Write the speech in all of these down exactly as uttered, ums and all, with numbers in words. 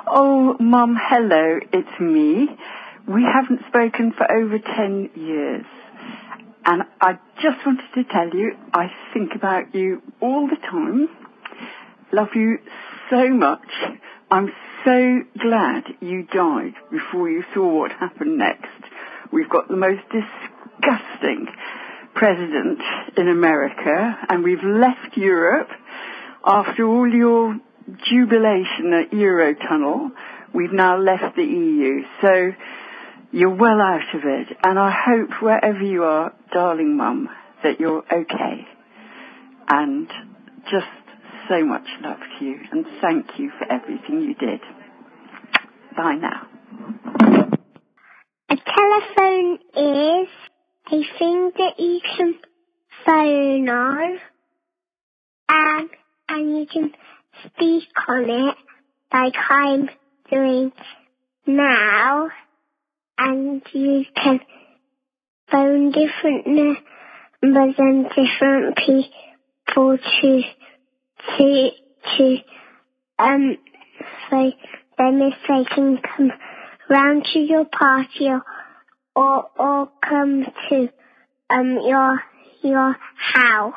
Oh, Mum, hello, it's me. We haven't spoken for over ten years. And I just wanted to tell you, I think about you all the time. Love you so much. I'm so glad you died before you saw what happened next. We've got the most disgusting president in America, and we've left Europe after all your jubilation at Eurotunnel. We've now left the E U, so you're well out of it, and I hope wherever you are, darling Mum, that you're okay. And just so much love to you, and thank you for everything you did. Bye now. A telephone is a thing that you can phone on, and, and you can speak on it like I'm doing now, and you can phone different numbers and different people to to to um so then if they can come round to your party or or, or come to um your your house.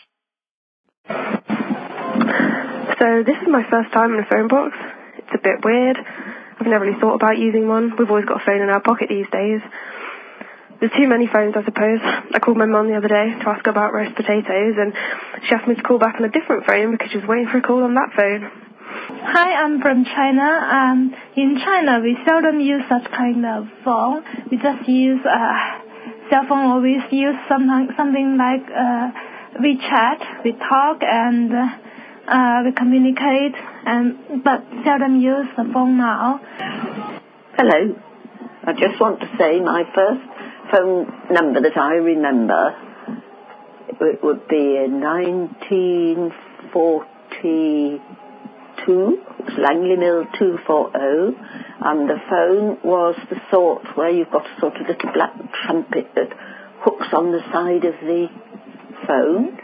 So this is my first time in a phone box. It's a bit weird. I've never really thought about using one. We've always got a phone in our pocket these days. There's too many phones, I suppose. I called my mum the other day to ask her about roast potatoes, and she asked me to call back on a different phone because she was waiting for a call on that phone. Hi, I'm from China. Um, in China, we seldom use such kind of phone. We just use uh, cell phone, or we use something, something like uh, WeChat. We talk and uh, we communicate, and but seldom use the phone now. Hello. I just want to say my first phone number that I remember, it would be in nineteen forty-two, it was Langley Mill two forty, and the phone was the sort where you've got a sort of little black trumpet that hooks on the side of the phone.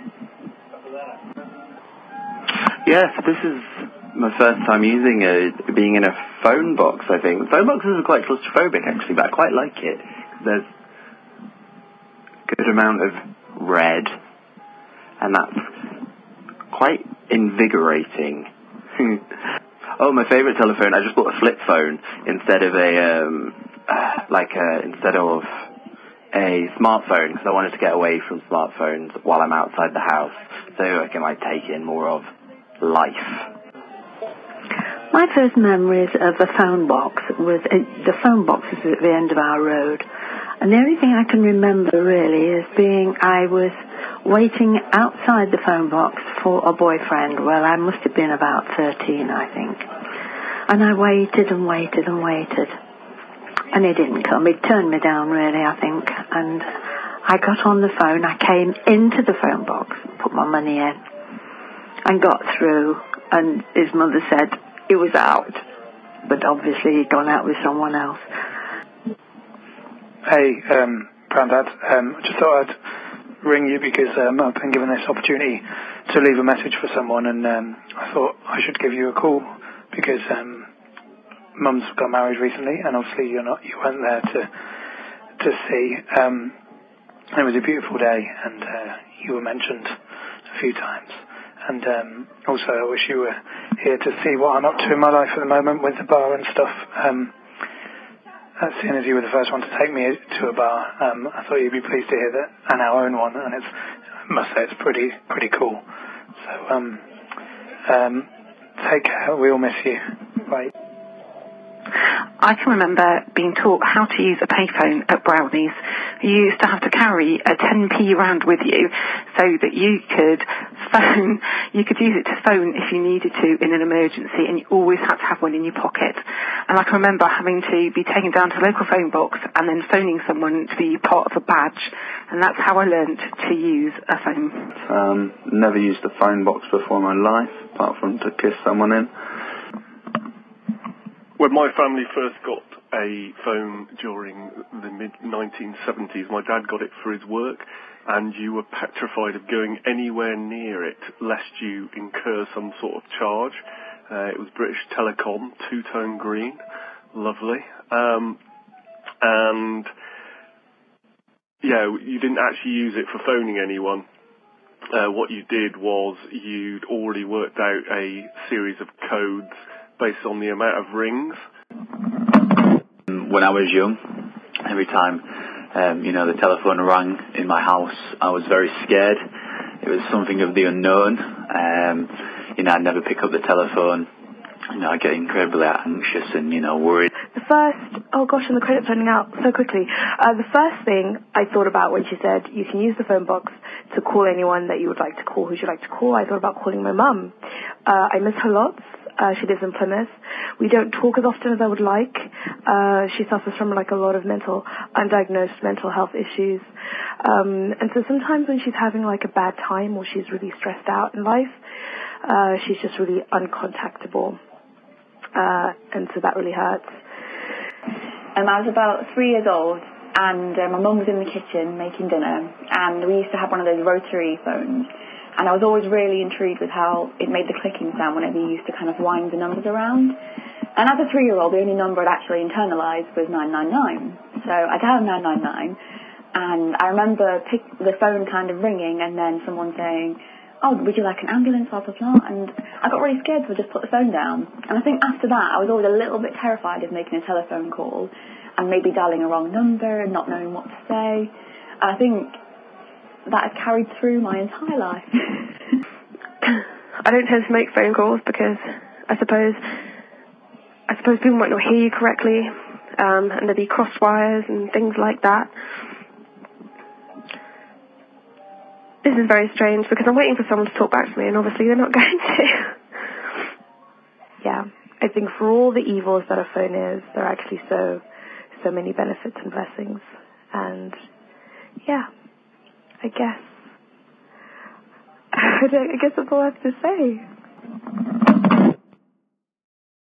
Yes, this is my first time using a, being in a phone box, I think. Phone boxes are quite claustrophobic, actually, but I quite like it. There's a good amount of red, and that's quite invigorating. Oh, my favourite telephone, I just bought a flip phone instead of a, um, like a, instead of a smartphone, because I wanted to get away from smartphones while I'm outside the house, so I can, like, take in more of life. My first memories of a phone box was, uh, the phone box is at the end of our road, and the only thing I can remember really is being, I was waiting outside the phone box for a boyfriend. Well, I must have been about thirteen, I think, and I waited and waited and waited, and he didn't come. He turned me down really, I think, and I got on the phone. I came into the phone box, put my money in, and got through, and his mother said he was out, but obviously he'd gone out with someone else. Hey, um, Grandad, um, I just thought I'd ring you because um, I've been given this opportunity to leave a message for someone, and um, I thought I should give you a call because um, Mum's got married recently, and obviously you're not, you weren't there to to see. Um, it was a beautiful day, and uh, you were mentioned a few times. And um, also, I wish you were here to see what I'm up to in my life at the moment with the bar and stuff. Um, as soon as you were the first one to take me to a bar, um, I thought you'd be pleased to hear that, and our own one. And it's, I must say, it's pretty pretty cool. So, um, um, take care. We all miss you. Bye. I can remember being taught how to use a payphone at Brownies. You used to have to carry a ten p around with you so that you could phone, you could use it to phone if you needed to in an emergency, and you always had to have one in your pocket. And I can remember having to be taken down to a local phone box and then phoning someone to be part of a badge, and that's how I learnt to use a phone. Um, never used a phone box before in my life, apart from to kiss someone in. When my family first got a phone during the mid nineteen seventies, my dad got it for his work, and you were petrified of going anywhere near it lest you incur some sort of charge. Uh, it was British Telecom, two-tone green, lovely. Um, and yeah, you didn't actually use it for phoning anyone. Uh, what you did was you'd already worked out a series of codes based on the amount of rings. When I was young, every time um, you know the telephone rang in my house, I was very scared. It was something of the unknown. Um, you know, I'd never pick up the telephone. You know, I get incredibly anxious and, you know, worried. The first, oh gosh, and the credit's running out so quickly. Uh, the first thing I thought about when she said you can use the phone box to call anyone that you would like to call, who would you like to call, I thought about calling my mum. Uh, I miss her lots. Uh, she lives in Plymouth. We don't talk as often as I would like. Uh, she suffers from like a lot of mental, undiagnosed mental health issues. Um, and so sometimes when she's having like a bad time or she's really stressed out in life, uh, she's just really uncontactable. Uh, and so that really hurts. Um, I was about three years old, and uh, my mum was in the kitchen making dinner, and we used to have one of those rotary phones. And I was always really intrigued with how it made the clicking sound whenever you used to kind of wind the numbers around. And as a three-year-old, the only number I'd actually internalised was nine nine nine. So I dialed nine nine nine, and I remember pick, the phone kind of ringing, and then someone saying, "Oh, would you like an ambulance, blah, blah, blah." And I got really scared, so I just put the phone down. And I think after that, I was always a little bit terrified of making a telephone call and maybe dialing a wrong number and not knowing what to say. And I think that has carried through my entire life. I don't tend to make phone calls because I suppose I suppose people might not hear you correctly, um, and there'll be cross wires and things like that. This is very strange because I'm waiting for someone to talk back to me, and obviously they're not going to. Yeah, I think for all the evils that a phone is, there are actually so, so many benefits and blessings. And yeah, I guess, I guess that's all I have to say.